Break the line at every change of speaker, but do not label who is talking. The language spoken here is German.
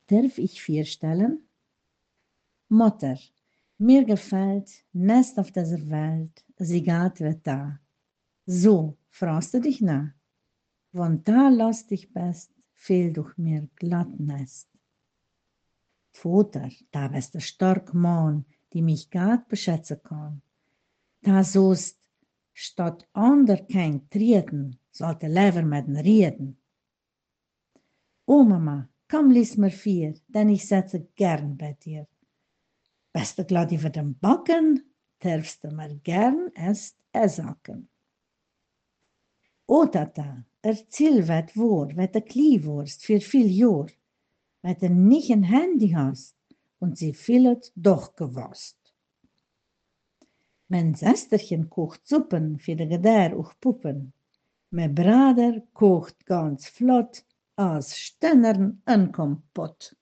darf ich vorstellen? Mutter, mir gefällt Nest auf dieser Welt, sie geht wird da. So, fragst du dich nach? Wenn da lass dich best, fehl durch mir glatt Nest. Vater, da bist du stark Mann, die mich gart beschätzen kann. Da soest statt ander kein treten, sollte lever mit den reden. O Mama, komm lies mir vier, denn ich setze gern bei dir. Bist du glad über den Backen, darfst du mir gern erst ersacken. O Tata, erzähl wat woord, wat de Kliewurst für viel Jahr, wat du nicht ein Handy hast und sie vielet doch gewusst. Mein Sesterchen kocht Suppen für de Gedär och Puppen. Mein Bruder kocht ganz flott, als Stennern en Kompott.